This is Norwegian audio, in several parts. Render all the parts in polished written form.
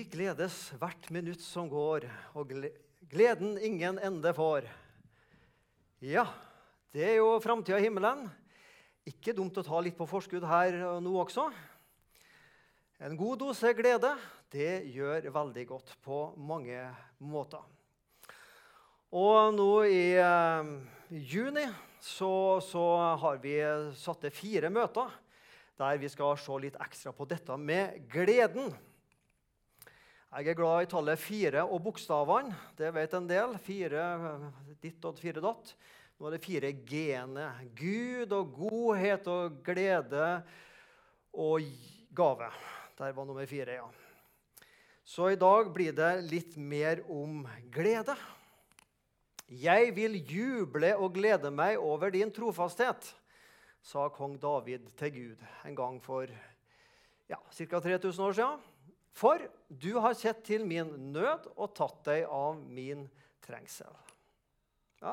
gledes hvert minutt som går, og gleden ingen ende får. Ja, det er jo fremtiden i himmelen. Ikke dumt å ta litt på forskudd her og nå også. En god dose glede, det gjør veldig godt på mange måter. Og nå i juni så har vi satt til 4 møter, der vi skal se litt ekstra på dette med gleden. Jeg er glad i tallet 4 og bokstavene. Det vet en del. 4 ditt og 4 datt. Nå er det 4 G-ene. Gud og godhet og glede og gave. Der var nummer 4, ja. Så i dag blir det litt mer om glede. Jeg vil juble og glede meg over din trofasthet, sa kong David til Gud en gang for ca. 3000 år siden. For du har sett til min nød og tatt deg av min trengsel. Ja.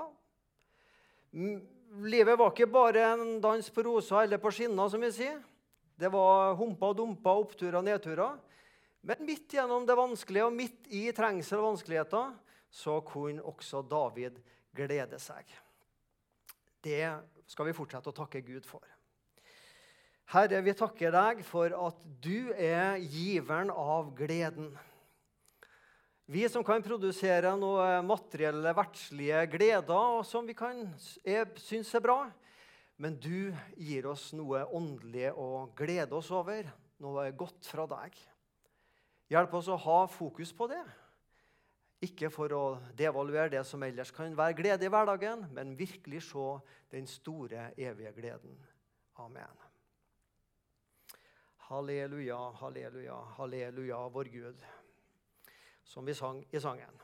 Livet var ikke bare en dans på rosa eller på skinner, som vi sier. Det var humpa og dumpa, oppturer og nedturer. Men midt gjennom det vanskelige og midt i trengsel og vanskeligheter, så kunne også David glede seg. Det skal vi fortsette å takke Gud for. Herre, vi takker deg for at du er giveren av gleden. Vi som kan produsere noe materielle, verdslige gleder som vi synes er bra, men du gir oss noe åndelig å glede oss over, noe godt fra deg. Hjelp oss å ha fokus på det. Ikke for å devaluere det som ellers kan være glede i hverdagen, men virkelig se den store, evige gleden. Amen. Halleluja, halleluja, halleluja, vår Gud, som vi sang i sangen.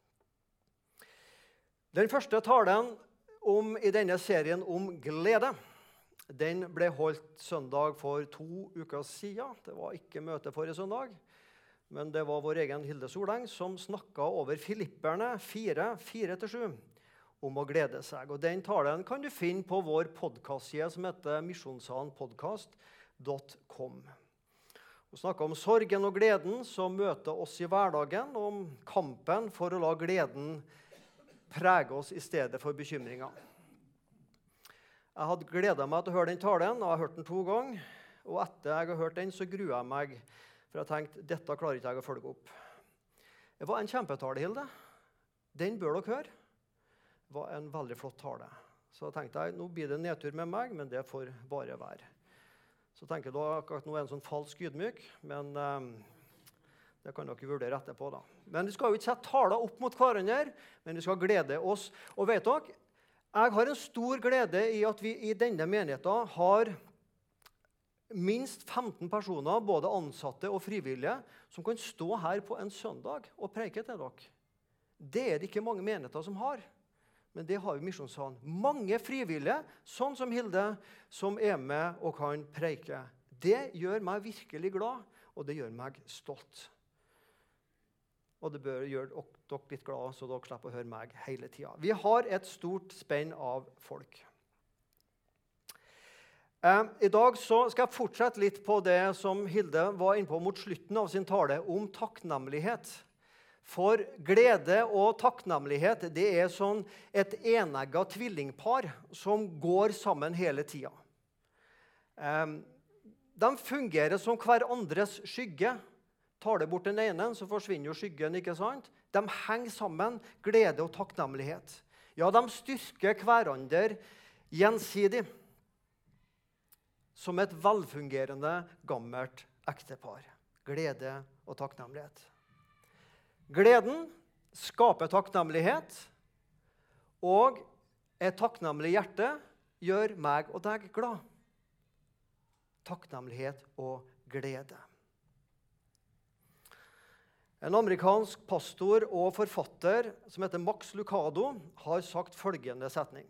Den første talen i denne serien om glede, den ble holdt søndag for 2 uker siden. Det var ikke møte forrige søndag, men det var vår egen Hilde Soleng som snakket over Filipperne 4, 4-7 om å glede seg. Og den talen kan du finne på vår podcastside som heter misjonssalen.com. Hun snakket om sorgen og gleden som møter oss i hverdagen, og om kampen for å la gleden prege oss i stedet for bekymringer. Jeg hadde gledet meg til å høre den talen, og jeg har hørt den 2 ganger. Og etter jeg har hørt den, så gruer jeg meg, for jeg tenkte, dette klarer ikke jeg å følge opp. Det var en kjempetale, Hilde. Den bør dere høre. Det var en veldig flott tale. Så tenkte jeg, nå blir det nedtur med meg, men det får bare være. Så tenker jeg da at nå er en sånn falsk ydmyk, men det kan dere vurdere etterpå da. Men vi skal jo ikke sette taler opp mot hverandre, men vi skal glede oss. Og vet dere, jeg har en stor glede i at vi i denne menigheten har minst 15 personer, både ansatte og frivillige, som kan stå her på en søndag og preike til dere. Det er det ikke mange menigheter som har. Men det har vi i Misjonssalen. Mange frivillige, sånn som Hilde, som er med og kan preike. Det gjør meg virkelig glad, og det gjør meg stolt. Og det bør gjøre dere litt glad, så dere slipper å høre meg hele tiden. Vi har et stort spenn av folk. I dag så skal jeg fortsette litt på det som Hilde var inne på mot slutten av sin tale, om takknemlighet. For glede og takknemlighet, det er sånn et enegget tvillingpar som går sammen hele tiden. De fungerer som hver andres skygge. Tar det bort den ene, så forsvinner jo skyggen, ikke sant? De henger sammen, glede og takknemlighet. Ja, de styrker hverandre gjensidig. Som et velfungerende, gammelt ektepar. Glede og takknemlighet. Gleden skaper takknemlighet, og et takknemlig hjerte gjør meg og deg glad. Takknemlighet og glede. En amerikansk pastor og forfatter som heter Max Lucado har sagt følgende setning.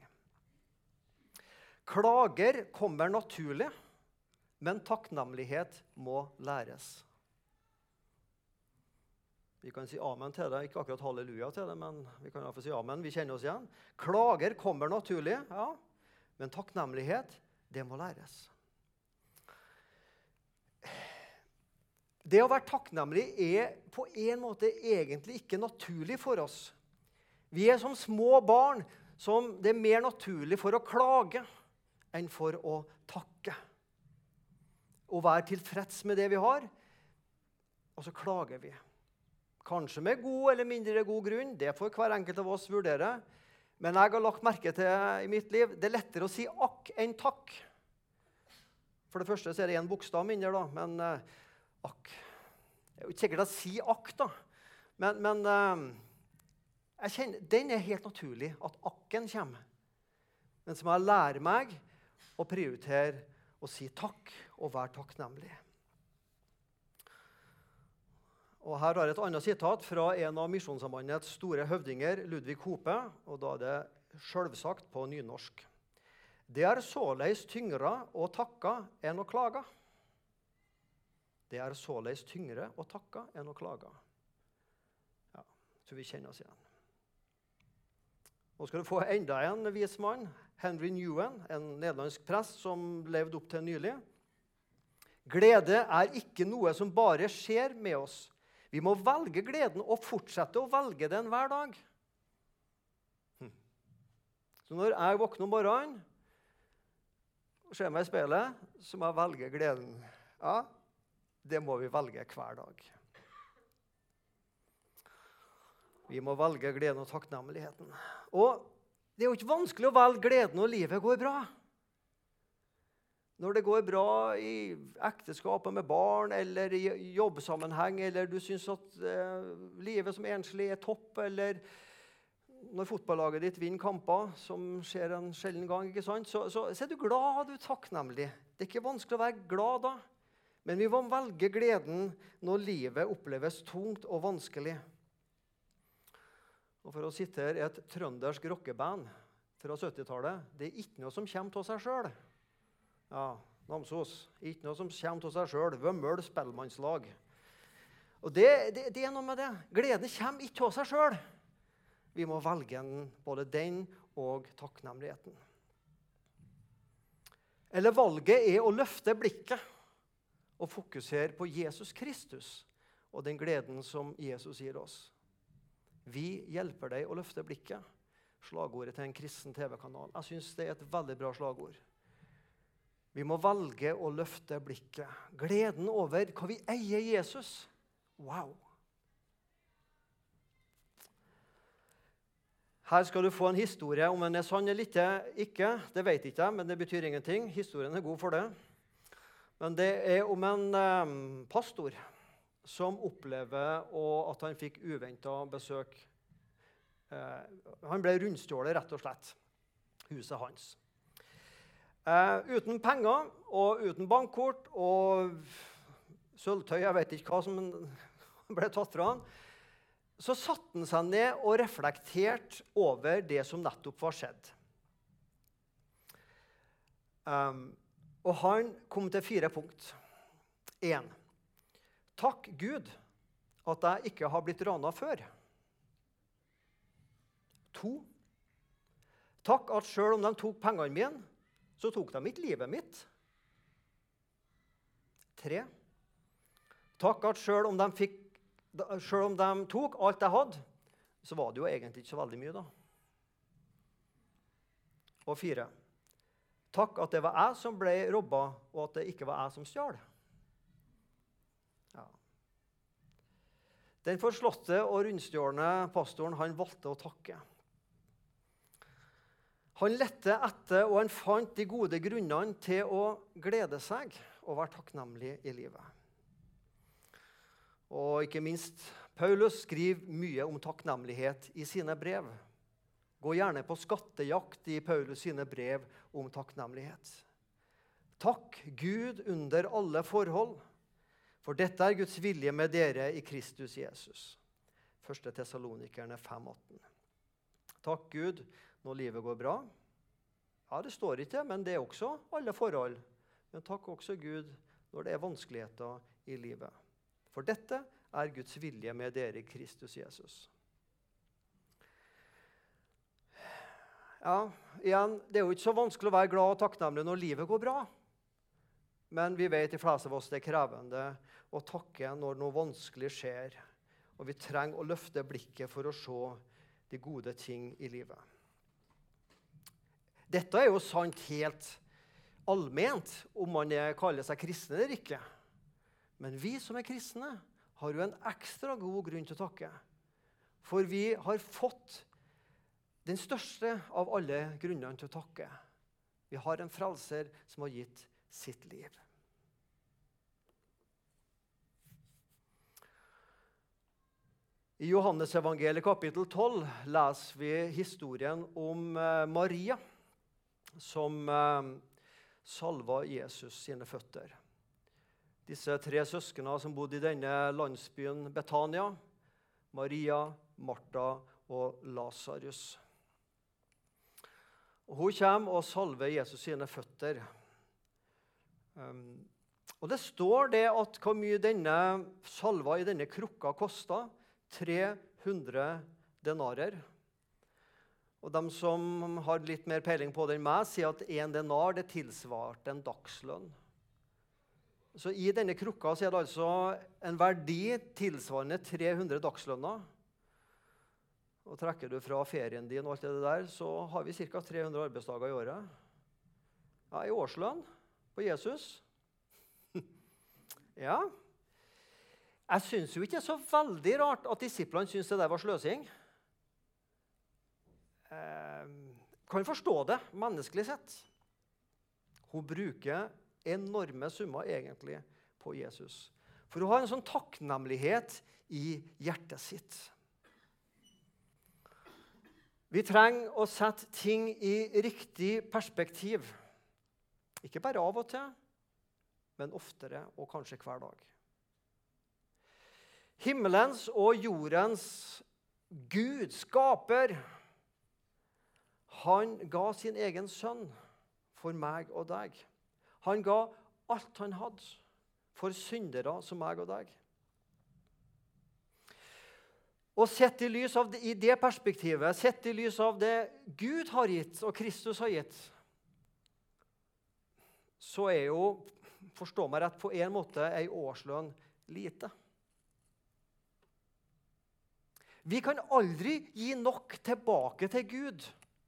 Klager kommer naturlig, men takknemlighet må læres. Vi kan si amen til det, ikke akkurat halleluja til det, men vi kan i hvert fall si amen, vi kjenner oss igjen. Klager kommer naturlig, ja, men takknemlighet, det må læres. Det å være takknemlig er på en måte egentlig ikke naturlig for oss. Vi er som små barn som det er mer naturlig for å klage enn for å takke. Å være tilfreds med det vi har, og så klager vi. Kanskje med god eller mindre god grunn, det får hver enkelt av oss vurdere. Men jeg har lagt merke til i mitt liv, det er lettere å si akk enn takk. For det første så er det en bokstav mindre da, men akk. Det er jo ikke sikkert å si akk da, men jeg kjenner, den er helt naturlig at akken kommer. Men så må jeg lære meg å prioritere å si takk og være takknemlig. Og her har jeg et annet sitat fra en av Misjonssambandets store høvdinger, Ludvig Hope, og da er det selvsagt på nynorsk. Det er såleis tyngre å takke enn å klage. Det er såleis tyngre å takke enn å klage. Ja, så vi kjenner oss igjen. Nå skal du få enda en vis mann, Henry Nouwen, en nederlandsk prest som levde opp til nylig. Glede er ikke noe som bare skjer med oss. Vi må velge gleden og fortsette å velge den hver dag. Så når jeg våkner om morgenen og ser meg i speilet, så må jeg velge gleden. Ja, det må vi velge hver dag. Vi må velge gleden og takknemligheten. Og det er jo ikke vanskelig å velge gleden når livet går bra. Når det går bra i ekteskapet med barn, eller i jobbsammenheng, eller du synes at livet som enslig er topp, eller når fotballaget ditt vinner kamper, som skjer en sjelden gang, ikke sant? Så er du glad, du er takknemlig. Det er ikke vanskelig å være glad da, men vi må velge gleden når livet oppleves tungt og vanskelig. Og for å sitere et trøndersk rockeband fra 70-tallet, det er ikke noe som kommer til seg selv. Ja, Namsos. Ikke noe som kommer til seg selv. Vømmøl spellmannslag. Og det er noe med det. Gleden kommer ikke til seg selv. Vi må velge både den og takknemligheten. Eller valget er å løfte blikket og fokusere på Jesus Kristus og den gleden som Jesus gir oss. Vi hjelper deg å løfte blikket. Slagordet til en kristen TV-kanal. Jeg synes det er et veldig bra slagord. Vi må velge å løfte blikket. Gleden over hva vi eier Jesus. Wow! Her skal du få en historie. Om den er sann eller ikke, det vet ikke jeg, men det betyr ingenting. Historien er god for det. Men det er om en pastor som opplever at han fikk uventet besøk. Han ble rundstjålet, rett og slett, huset hans. Uten penger og uten bankkort og sølvtøy, jeg vet ikke hva som ble tatt fra han, så satte han seg ned og reflekterte over det som nettopp var skjedd. Og han kom til 4 punkt. 1. Takk Gud at jeg ikke har blitt ranet før. 2. Takk at selv om de tok pengene mine, så tok de ikke livet mitt. 3. Takk at selv om de tok alt jeg hadde, så var det jo egentlig ikke så veldig mye da. Og 4. Takk at det var jeg som ble robbet, og at det ikke var jeg som stjal. Ja. Den forslåtte og rundstjålne pastoren, han valgte å takke. Han lette etter, og han fant de gode grunnene til å glede seg og være takknemlig i livet. Og ikke minst, Paulus skriver mye om takknemlighet i sine brev. Gå gjerne på skattejakt i Paulus sine brev om takknemlighet. Takk Gud under alle forhold, for dette er Guds vilje med dere i Kristus Jesus. 1. Thessalonikerne 5,18. Takk Gud når livet går bra. Ja, det står ikke, men det er også alle forhold. Men takk også Gud når det er vanskeligheter i livet. For dette er Guds vilje med dere i Kristus Jesus. Ja, igjen, det er jo ikke så vanskelig å være glad og takknemlig når livet går bra. Men vi vet de fleste av oss det er krevende å takke når noe vanskelig skjer, og vi trenger å løfte blikket for å se de gode ting i livet. Dette er jo sant helt allment om man kaller seg kristne eller ikke. Men vi som er kristne har jo en ekstra god grunn til å takke. For vi har fått den største av alle grunnene til å takke. Vi har en frelser som har gitt sitt liv. I Johannes evangeliet kapittel 12 leser vi historien om Maria, som salva Jesus sine føtter. Disse 3 søskene som bodde i denne landsbyen Betania, Maria, Martha og Lazarus. Hun kommer og salver Jesus sine føtter. Og det står det at hvor mye denne salva i denne krukka kostet, 300 denarer. Og de som har litt mer peiling på det enn meg, sier at 1 denar det tilsvarte en dagslønn. Så i denne krukka så er det altså en verdi tilsvarende 300 dagslønner. Og trekker du fra ferien din og alt det der, så har vi ca. 300 arbeidsdager i året. Ja, i årslønn på Jesus. Ja. Jeg synes jo ikke det er så veldig rart at disiplene synes det der var sløsing. Kan forstå det, menneskelig sett. Hun bruker enorme summer egentlig på Jesus. For hun har en sånn takknemlighet i hjertet sitt. Vi trenger å sette ting i riktig perspektiv. Ikke bare av og til, men oftere og kanskje hver dag. Himmelens og jordens Gud, skaper, han ga sin egen sønn for meg og deg. Han ga alt han hadde for syndere som meg og deg. Og sett i lys av det, i det perspektivet, sett i lys av det Gud har gitt og Kristus har gitt, så er jo, forstå meg rett, på en måte en årslønn lite. Vi kan aldri gi nok tilbake til Gud.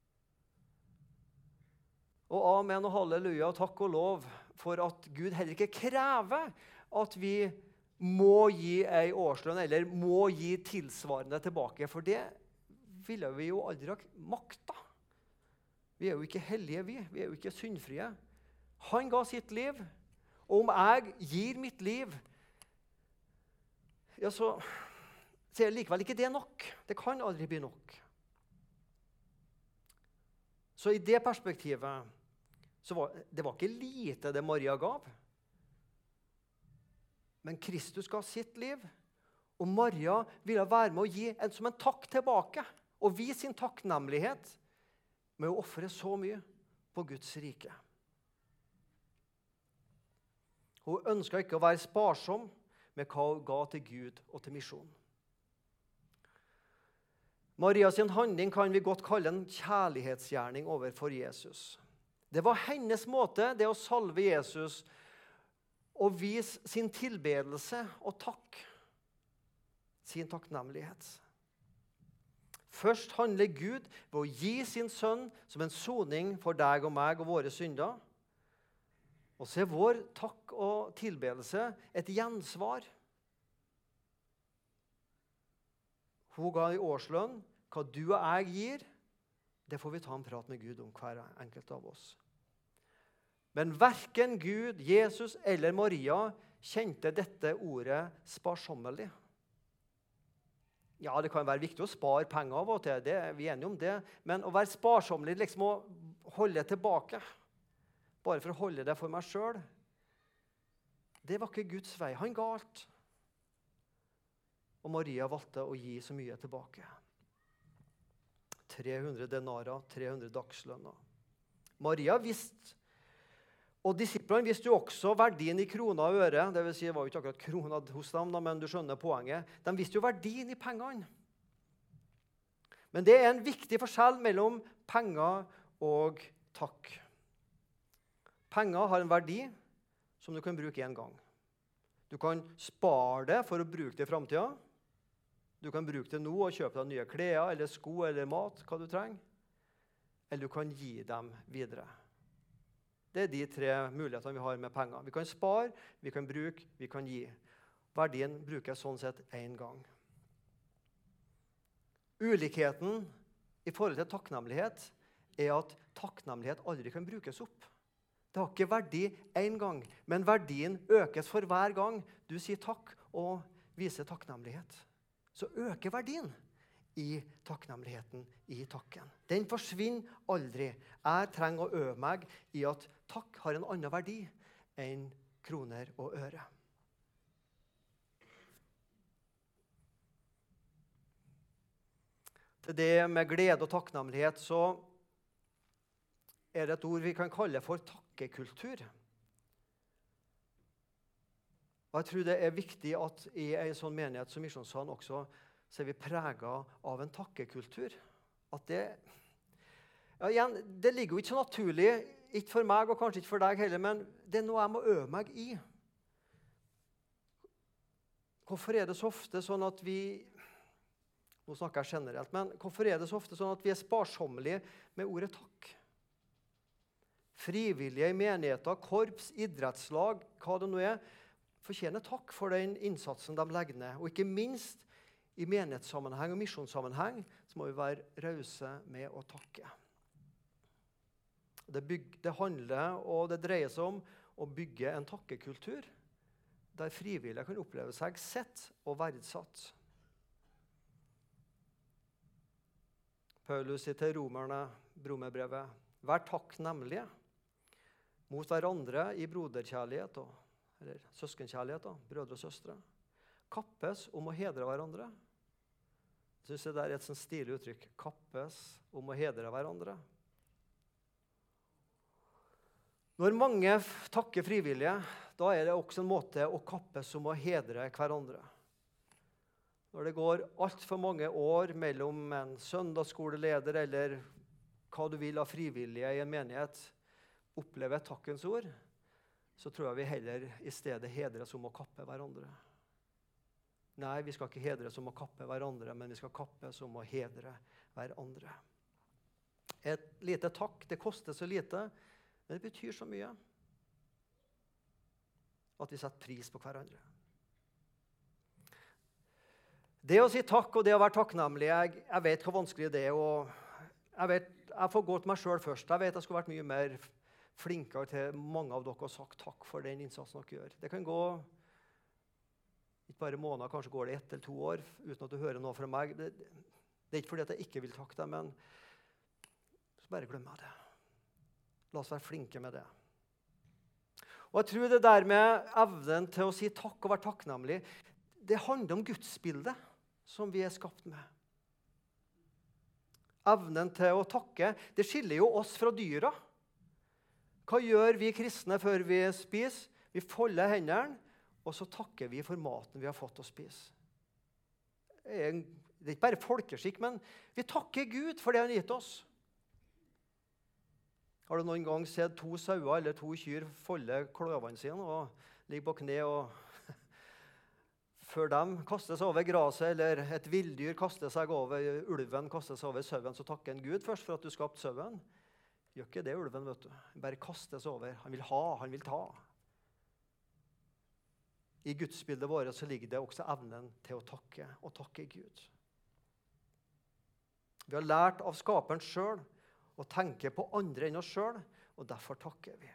Og amen og halleluja, takk og lov for at Gud heller ikke krever at vi må gi en årslønn eller må gi tilsvarende tilbake, for det ville vi jo aldri ha makta. Vi er jo ikke hellige, vi er jo ikke syndfrie. Han ga sitt liv, og om jeg gir mitt liv, ja, så er likevel ikke det nok. Det kan aldri bli nok. Så i det perspektivet, så det var ikke lite det Maria gav. Men Kristus ga sitt liv, og Maria ville være med å gi som en takk tilbake, og vise sin takknemlighet med å offre så mye på Guds rike. Hun ønsket ikke å være sparsom med hva hun ga til Gud og til misjonen. Marias handling kan vi godt kalle en kjærlighetsgjerning overfor Jesus. Det var hennes måte, det å salve Jesus og vise sin tilbedelse og takk, sin takknemlighet. Først handler Gud ved å gi sin sønn som en soning for deg og meg og våre synder. Og så er vår takk og tilbedelse et gjensvar. Hun ga i årslønn. Hva du og jeg gir, det får vi ta en prat med Gud om hver enkelt av oss. Men hverken Gud, Jesus eller Maria kjente dette ordet sparsommelig. Ja, det kan være viktig å spare penger av og til, vi er enige om det. Men å være sparsommelig, liksom å holde tilbake, bare for å holde det for meg selv, det var ikke Guds vei. Han ga alt. Og Maria valgte å gi så mye tilbake. 300 denarer, 300 dagslønner. Maria visste, og disiplene visste jo også verdien i kroner og øre. Det vil si, det var jo ikke akkurat kroner hos dem, men du skjønner poenget. De visste jo verdien i pengene. Men det er en viktig forskjell mellom penger og takk. Penger har en verdi, som du kan bruke en gang. Du kan spare det for å bruke det i fremtiden. Du kan bruke det nå og kjøpe deg nye klær, eller sko, eller mat, hva du trenger. Eller du kan gi dem videre. Det er de 3 mulighetene vi har med penger. Vi kan spare, vi kan bruke, vi kan gi. Verdien brukes sånn sett en gang. Ulikheten i forhold til takknemlighet er at takknemlighet aldri kan brukes opp. Det har ikke verdi en gang, men verdien økes for hver gang du sier takk og viser takknemlighet. Så øker verdien i takknemligheten, i takken. Den forsvinner aldri. Jeg trenger å øve meg i at takk har en annen verdi enn kroner og øre. Til det med glede og takknemlighet så er det et ord vi kan kalle for takkekultur. Og jeg tror det er viktig at i en sånn menighet som Misjonssalen også så er vi preget av en takkekultur. At det ligger jo ikke så naturlig, ikke for meg og kanskje ikke for deg heller, men det er noe jeg må øve meg i. Hvorfor er det så ofte sånn at vi, nå snakker jeg generelt, men hvorfor er det så ofte sånn at vi er sparsommelige med ordet takk? Frivillige i menigheter, korps, idrettslag, hva det nå er, fortjener takk for den innsatsen de legger ned. Og ikke minst i menighetssammenheng og misjonssammenheng så må vi være rause med å takke. Det handler og det dreier seg om å bygge en takkekultur der frivillige kan oppleve seg sett og verdsatt. Paulus sier til romerne, romerbrevet, vær takknemlige mot hverandre i broderkjærlighet eller søskenkjærlighet, brødre og søstre. Kappes om å hedre hverandre. Jeg synes det er et sånn stilig uttrykk. Kappes om å hedre hverandre. Når mange takker frivillige, da er det også en måte å kappes om å hedre hverandre. Når det går alt for mange år mellom en søndagsskoleleder eller hva du vil av frivillige i en menighet, opplever takkens ord, så tror jeg vi heller i stedet hedres om å kappe hverandre. Nei, vi skal ikke hedres om å kappe hverandre, men vi skal kappes om å hedre hverandre. Et lite takk, det koster så lite, men det betyr så mye at vi setter pris på hverandre. Det å si takk og det å være takknemlig, jeg vet hvor vanskelig det er, og jeg får gå til meg selv først. Jeg vet jeg skulle vært mye mer flinkere til mange av dere og sagt takk for den innsatsen dere gjør. Det kan gå ikke bare måneder, kanskje går det 1 eller 2 år uten at du hører noe fra meg. Det er ikke fordi at jeg ikke vil takke deg, men så bare glemmer jeg det. La oss være flinke med det. Og jeg tror det der med evnen til å si takk og være takknemlig, det handler om gudsbildet som vi er skapt med. Evnen til å takke, det skiller jo oss fra dyra. Hva gjør vi kristne før vi spiser? Vi folder hendene, og så takker vi for maten vi har fått å spise. Det er ikke bare folkeskikk, men vi takker Gud for det han har gitt oss. Har du noen gang sett 2 sauer eller 2 kyr folde kløvene sine og ligge på kne og før de kaster seg over graset, eller et villdyr kaster seg over ulven, kaster seg over sauen, så takker en Gud først for at du skapte sauen. Gjør ikke det, ulven, vet du. Bare kastes over. Han vil ha, han vil ta. I gudsbildet vårt så ligger det også evnen til å takke, og takke Gud. Vi har lært av skaperen selv å tenke på andre enn oss selv, og derfor takker vi.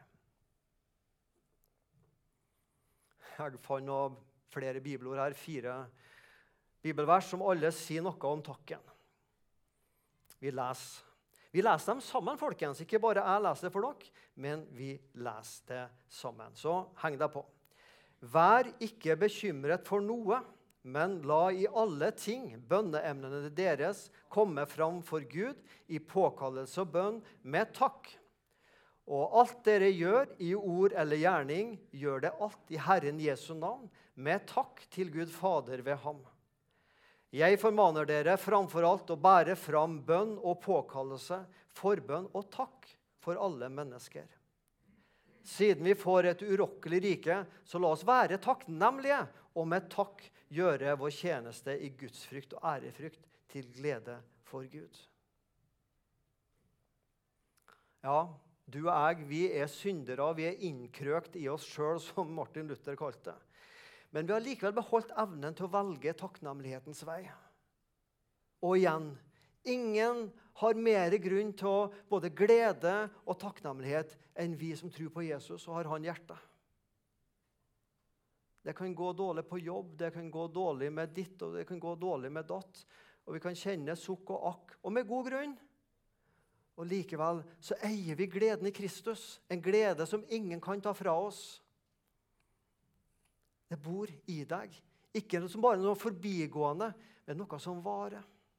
Jeg fant flere bibelord her, 4 bibelvers som alle sier noe om takken. Vi leser dem sammen, folkens. Ikke bare jeg leser det for dere, men vi leser det sammen. Så heng deg på. Vær ikke bekymret for noe, men la i alle ting bønneemnene deres komme fram for Gud i påkallelse og bønn med takk. Og alt dere gjør i ord eller gjerning, gjør det alt i Herren Jesu navn, med takk til Gud Fader ved ham. Jeg formaner dere framfor alt å bære fram bønn og påkallelse, forbønn og takk for alle mennesker. Siden vi får et urokkelig rike, så la oss være takknemlige, og med takk gjøre vår tjeneste i gudsfrykt og ærefrykt til glede for Gud. Ja, du og jeg, vi er syndere, vi er innkrøkt i oss selv, som Martin Luther kalte det. Men vi har likevel beholdt evnen til å velge takknemlighetens vei. Og igjen, ingen har mer grunn til å både glede og takknemlighet enn vi som tror på Jesus og har han hjerte. Det kan gå dårlig på jobb, det kan gå dårlig med ditt, og det kan gå dårlig med datt. Og vi kan kjenne sukk og akk, og med god grunn. Og likevel så eier vi gleden i Kristus, en glede som ingen kan ta fra oss. Det bor i deg. Ikke som bare noe forbigående, men noe som varer.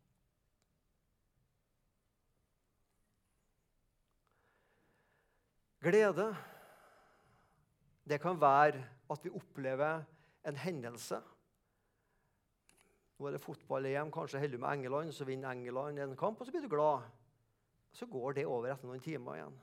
Glede, det kan være at vi opplever en hendelse. Nå er det fotball-EM, kanskje heldig med England, så vinner England en kamp, og så blir du glad. Så går det over etter noen timer igjen.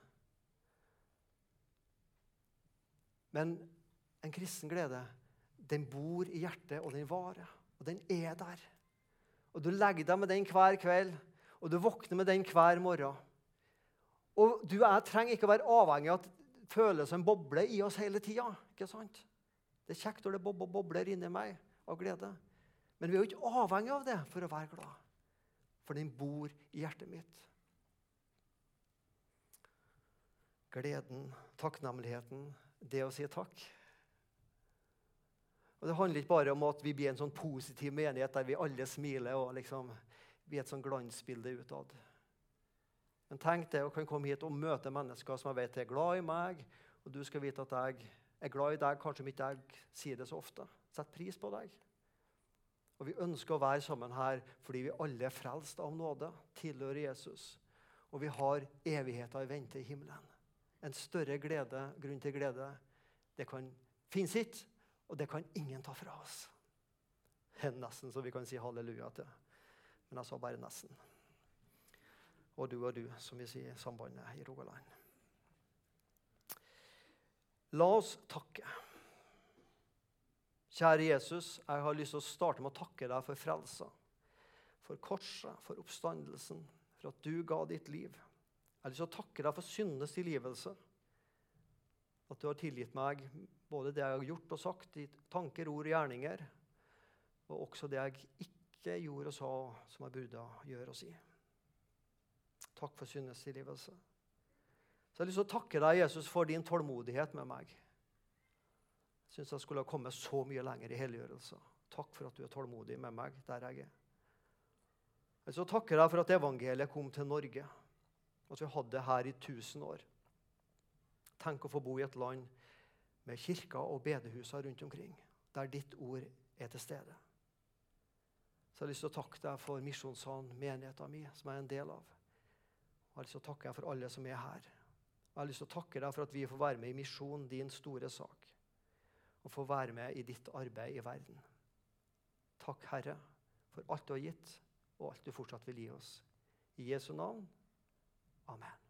Men en kristen glede, den bor i hjertet, og den varer. Og den er der. Og du legger deg med den hver kveld, og du våkner med den hver morgen. Og du og jeg trenger ikke å være avhengig av at det føles som en boble i oss hele tiden. Ikke sant? Det er kjekt når det bobler inni meg av glede. Men vi er jo ikke avhengig av det for å være glad. For den bor i hjertet mitt. Gleden, takknemligheten, det å si takk. Og det handler ikke bare om at vi blir en sånn positiv menighet der vi alle smiler og liksom blir et sånn glansbilde utad. Men tenk det å kan komme hit og møte mennesker som jeg vet er glad i meg, og du skal vite at jeg er glad i deg, kanskje om ikke jeg sier det så ofte. Sett pris på deg. Og vi ønsker å være sammen her fordi vi alle er frelst av nåde, tilhører Jesus, og vi har evigheter i vente i himmelen. En større glede, grunn til glede, det kan finnes ikke, og det kan ingen ta fra oss. Det er nesten så vi kan si halleluja til. Men jeg sa bare nesten. Og du, som vi sier i sambandet i Rogaland. La oss takke. Kjære Jesus, jeg har lyst til å starte med å takke deg for frelsen, for korset, for oppstandelsen, for at du ga ditt liv. Jeg har lyst til å takke deg for syndenes tilgivelse, at du har tilgitt meg både det jeg har gjort og sagt i tanker, ord og gjerninger, og også det jeg ikke gjorde og sa som jeg burde gjøre og si. Takk for syndenes tilgivelse. Så jeg har lyst til å takke deg, Jesus, for din tålmodighet med meg. Jeg synes jeg skulle ha kommet så mye lenger i helliggjørelse. Takk for at du er tålmodig med meg der jeg er. Jeg har lyst til å takke deg for at evangeliet kom til Norge, og at vi hadde det her i 1000 år. Tenk å få bo i et land med kirker og bedehuser rundt omkring, der ditt ord er til stede. Så jeg har lyst til å takke deg for misjonssalen, menigheten min, som jeg er en del av. Jeg har lyst til å takke deg for alle som er her. Jeg har lyst til å takke deg for at vi får være med i misjon, din store sak, og få være med i ditt arbeid i verden. Takk, Herre, for alt du har gitt, og alt du fortsatt vil gi oss. I Jesu navn. Amen.